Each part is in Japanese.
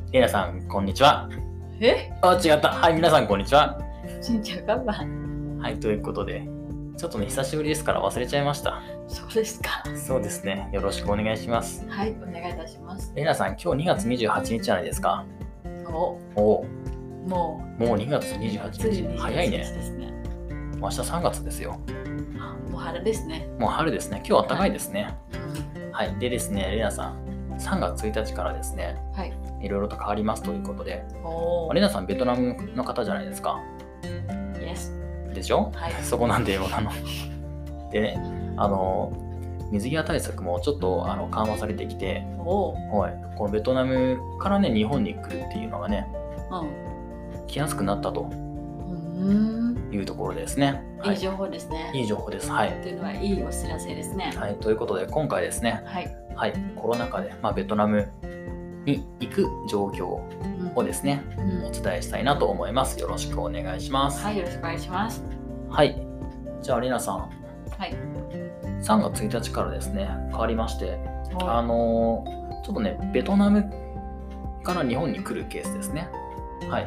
レイナさん、こんにちは。 え違った。はい、皆さん、こんにちは。 新ちゃんがはい、ということで、ちょっとね、久しぶりですから忘れちゃいました。 そうですか。 そうですね。よろしくお願いします。 はい、お願いいたします。 レイナさん、今日2月28日じゃないですか。 ももうう2月28日。早いね。 ですね。 明日3月ですよ。 もう春ですね。 もう春ですね。今日暖かいですね。 うん、 はい。でですね、レイナさん、3月1日からですね、 はい。 いろいろと変わりますということで、 おレイナさん、ベトナムの方じゃないですか。 Yes。 でしょ？ はい。 そこなんで英語なの。でね、水際対策もちょっと緩和されてきて、はい、このベトナムからね、日本に来るっていうのがね、来やすくなったというところですね。 いい情報ですね。 いい情報です。はい。 というのはいいお知らせですね。 はい、ということで今回ですね、はい、コロナ禍で、ベトナムに行く状況をですね、お伝えしたいなと思います。よろしくお願いします。 はい、よろしくお願いします。 はい。じゃあ、レナさん。 はい。 3月1日からですね、変わりまして、ちょっとね、ベトナムから日本に来るケースですね。はい。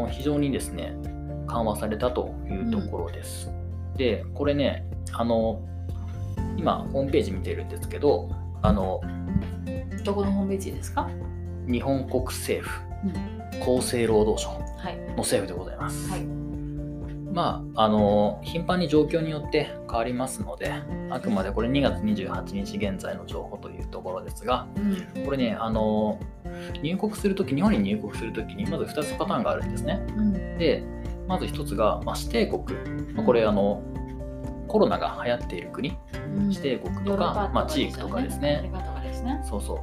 非常にですね、緩和されたというところです。で、これね、今、ホームページ見てるんですけど、 どこのホームページですか？ 日本国政府、厚生労働省の政府でございます。はい。頻繁に状況によって変わりますので、あくまでこれ2月28日現在の情報というところですが、これね、入国するとき、日本に入国するときにまず2つパターンがあるんですね。で、まず1つが、指定国、これコロナが流行っている国、指定国とか、地域とかですね。そうそう。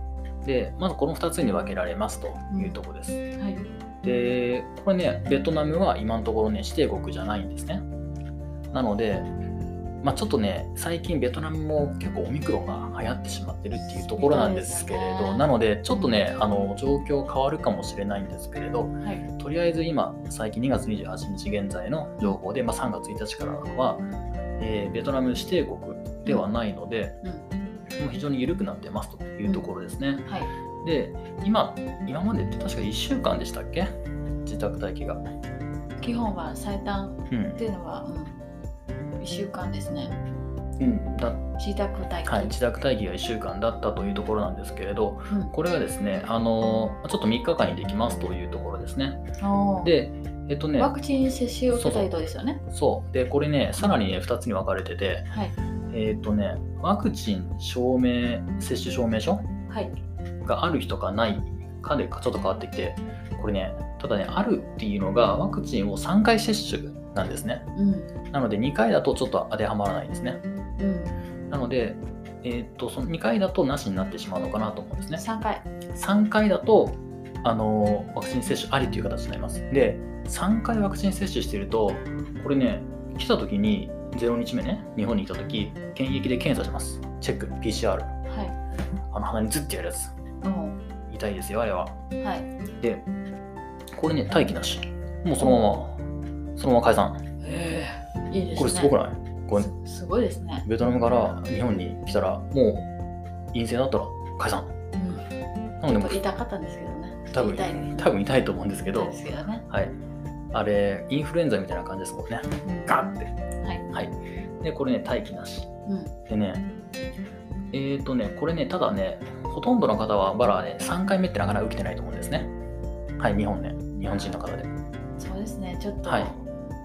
で、まずこの2つに分けられますというところです。はい。で、これね、ベトナムは今のところね、指定国じゃないんですね。なので、ちょっとね、最近ベトナムも結構オミクロンが流行ってしまってるっていうところなんですけれど、なので、ちょっとね、状況変わるかもしれないんですけれど、とりあえず今、最近2月28日現在の情報で、3月1日からは、ベトナム指定国ではないので、非常に緩くなってますというところですね。で、今までって確か1週間でしたっけ？自宅待機が。 基本は最短っていうのは、1週間ですね。自宅待機。 はい、自宅待機が1週間だったというところなんですけれど、これがですね、ちょっと3日間にできますというところですね。で、 ワクチン接種を受けた人ですよね。 そう。で、これね、さらにね、2つに分かれてて、ワクチン接種証明書がある人かないかでちょっと変わってきて、これね、ただね、あるっていうのがワクチンを3回接種なんですね。なので2回だとちょっと当てはまらないんですね。なので、その2回だとなしになってしまうのかなと思うんですね。3回だとワクチン接種ありという形になります。で、3回ワクチン接種していると、これね、来た時に0日目ね、日本に来た時、検疫で検査します。チェック、PCR。鼻にズッてやるやつ。痛いですよ、あれは。で、これね、待機なし。もうそのまま解散。 いいですね。 これすごくない？これすごいですね。 ベトナムから日本に来たら、もう陰性だったら解散。 なので痛かったんですけどね。 多分痛いと思うんですけど、はい。あれ、インフルエンザみたいな感じですもんね。ガッて。はい。で、これね、待機なし。でね、これね、ただね、ほとんどの方はまだね、3回目ってなかなか受けてないと思うんですね。はい、日本人の方で。 そうですね、ちょっと。 はい。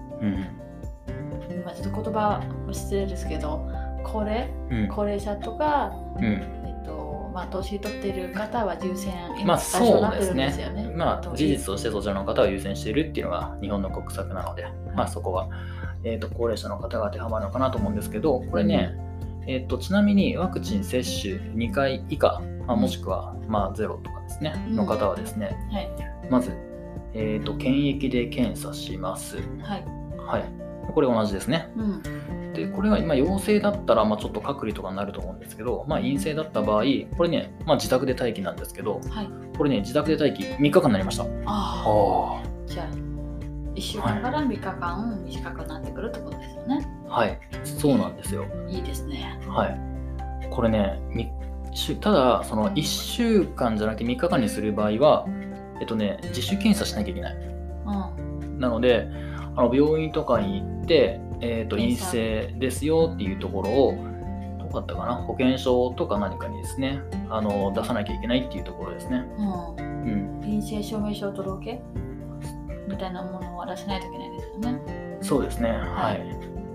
今ちょっと言葉失礼ですけど、高齢者とか、年取っている方は優先今対象になってるんですよね。 事実としてそちらの方は優先しているっていうのが日本の国策なので、そこは、高齢者の方が当てはまるのかなと思うんですけど、これね、ちなみにワクチン接種2回以下、もしくは、0とかですね、の方はですね、まず、検疫で検査します。これ同じですね。で、これが今陽性だったら、ちょっと隔離とかになると思うんですけど、陰性だった場合、これね、自宅で待機なんですけど、これね、自宅で待機3日間になりました。 じゃあ、1週間から3日間短くなってくるってことですよね。 はい、そうなんですよ。 いいですね。 これね、 ただその1週間じゃなくて3日間にする場合は、自主検査しなきゃいけない。なので病院とかに行って、陰性ですよっていうところをどうだったかな、保険証とか何かにですね出さなきゃいけないっていうところですね。 陰性証明書届けみたいなものは出さないといけないですよね。 そうですね。はい。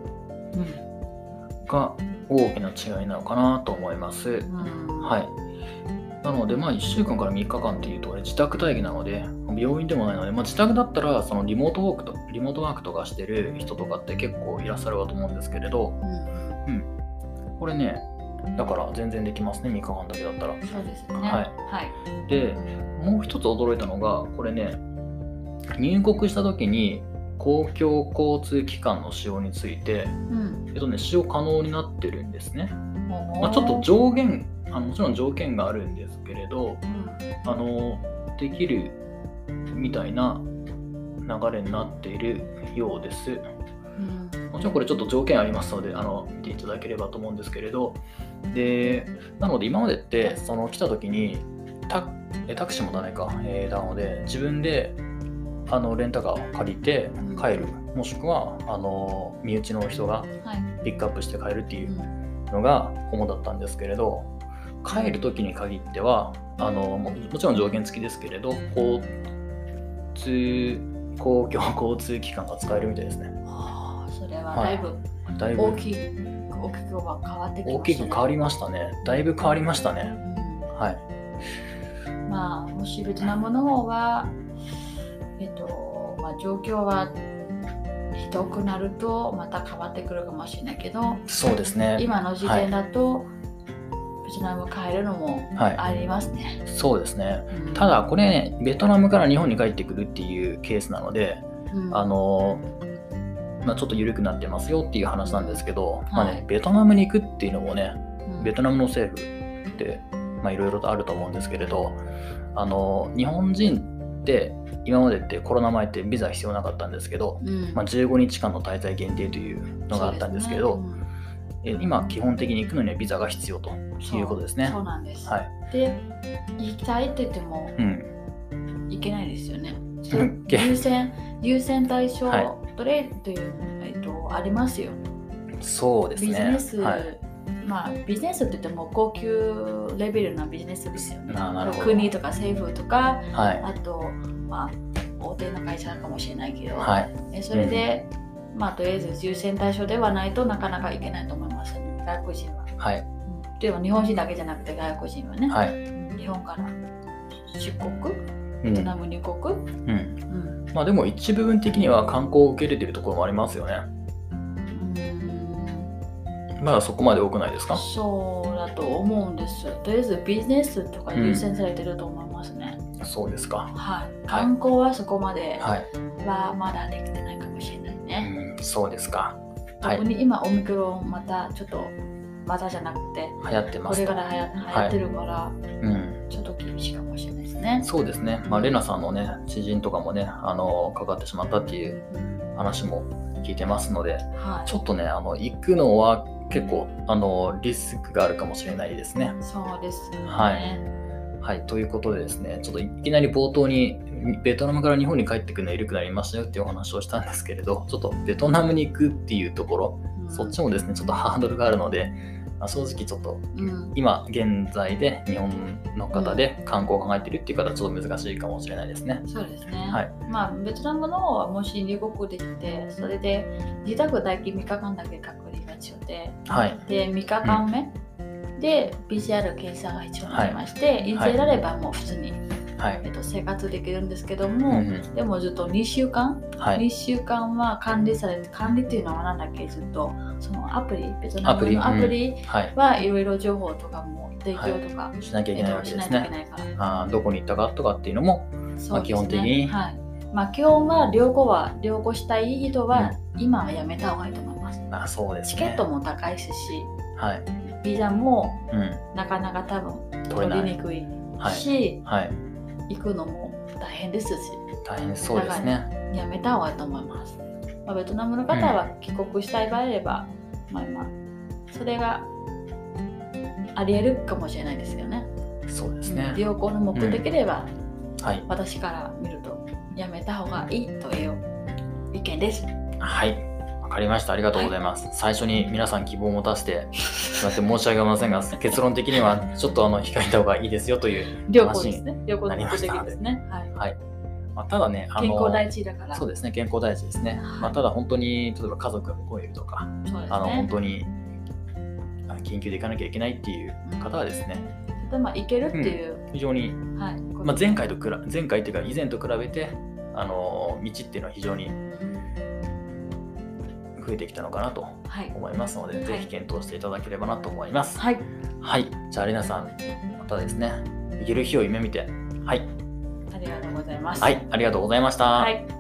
が大きな違いなのかなと思います。はい。なので1週間から3日間っていうと、自宅待機なので病院でもないので、自宅だったらそのリモートワークとかしてる人とかって結構いらっしゃるかと思うんですけれど、これねだから全然できますね、3日間だけだったら。 そうですね。 はい。でもう一つ驚いたのが、これね入国した時に公共交通機関の使用について、使用可能になってるんですね。ちょっと上限もちろん条件があるんですけれど、できるみたいな流れになっているようです。もちろんこれちょっと条件ありますので見ていただければと思うんですけれど、でなので今までって来た時にタクシーもダメか、なので自分でレンタカーを借りて帰る、もしくは身内の人がピックアップして帰るっていうのが主だったんですけれど、帰る時に限ってはもちろん条件付きですけれど、公共交通機関が使えるみたいですね。 それはだいぶ大きく変わってきましたね。大きく変わりましたね。 だいぶ変わりましたね。はい。 もしベトナムの方は状況はひどくなるとまた変わってくるかもしれないけど、 そうですね。 今の時点だと、ベトナム帰るのもありますね。 そうですね。ただこれね、ベトナムから日本に帰ってくるっていうケースなので、ちょっと緩くなってますよっていう話なんですけど、ベトナムに行くっていうのもね、ベトナムの政府っていろいろとあると思うんですけれど、日本人って今までってコロナ前ってビザ必要なかったんですけど、15日間の滞在限定というのがあったんですけど、今基本的に行くのにはビザが必要ということですね。 そうなんです。で、行きたいって言っても行けないですよね。優先対象トレーという、ありますよ。 そうですね。 ビジネス、ビジネスって言っても高級レベルなビジネスですよね。国とか政府とか、あと大手の会社かもしれないけど、それで、とりあえず優先対象ではないとなかなかいけないと思いますね、外国人は。でも日本人だけじゃなくて外国人はね、日本から出国、ベトナム入国、 でも一部分的には観光を受け入れているところもありますよね。まだそこまで多くないですか？ そうだと思うんです。とりあえずビジネスとか優先されてると思いますね。 そうですか。 観光はそこまではまだできてないかもしれないね。 そうですか。 特に今オミクロンまたちょっとまたじゃなくて流行ってます。 これから流行ってるから、ちょっと厳しいかもしれないですね。 そうですね。レナさんのね知人とかもねかかってしまったっていう話も聞いてますので、ちょっとね行くのは結構リスクがあるかもしれないですね。 そうですね。 ということでですね、ちょっといきなり冒頭にベトナムから日本に帰ってくるのは緩くなりましたよっていうお話をしたんですけれど、ちょっとベトナムに行くっていうところ、そっちもですねちょっとハードルがあるので、正直ちょっと、今現在で日本の方で観光を考えているっていう方はちょっと難しいかもしれないですね。 そうですね。ベトナムの方はもし入国できて、それで自宅待機3日間だけ隔離が必要で、で3日間目、で PCR 検査が必要になりまして、陰性であればもう普通に、生活できるんですけども、でもずっと2週間は管理されて、管理っていうのは何だっけ、ずっとそのアプリ、ベトナムのアプリはいろいろ情報とかも提供とか、 しなきゃいけないわけですね。どこに行ったかとかっていうのも、基本的に、 基本は旅行したい人は今はやめた方がいいと思います。 そうですね。 チケットも高いし、ビザもなかなか多分取りにくいし、行くのも大変ですし、 大変そうですね。 やめた方がいいと思います。ベトナムの方は帰国したい場合あれば、それがありえるかもしれないですよね。 そうですね。 旅行の目的では、 はい、 私から見るとやめた方がいいという意見です。 はい、わかりました。ありがとうございます。最初に皆さん希望を持たせてしまって申し訳ございませんが、結論的にはちょっと控えた方がいいですよという話になりましたので。はい。ただね、 健康第一だから。 そうですね、健康第一ですね。ただ本当に、例えば家族が向こうにいるとか、本当に緊急で行かなきゃいけないっていう方はですね、 行けるっていう、 非常に、前回っていうか以前と比べて道っていうのは非常に増えてきたのかなと思いますので、ぜひ検討していただければなと思います。はい。じゃあレナさん、またですね、行ける日を夢見て、はい。 ありがとうございます。 はい、ありがとうございました。 はい。